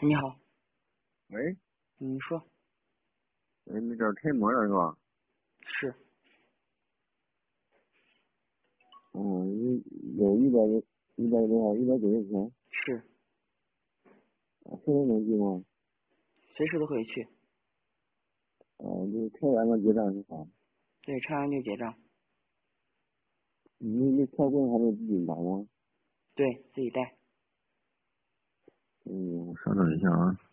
你好， 喂， 你说。 那叫开模的是吧？ 是。 有100多少190钱， 是。 现在能去吗？ 随时都可以去。 就开完了结账是吧？ 对，拆完就结账。 你那撬棍还得自己拿吗？ 对，自己带。 稍等一下啊。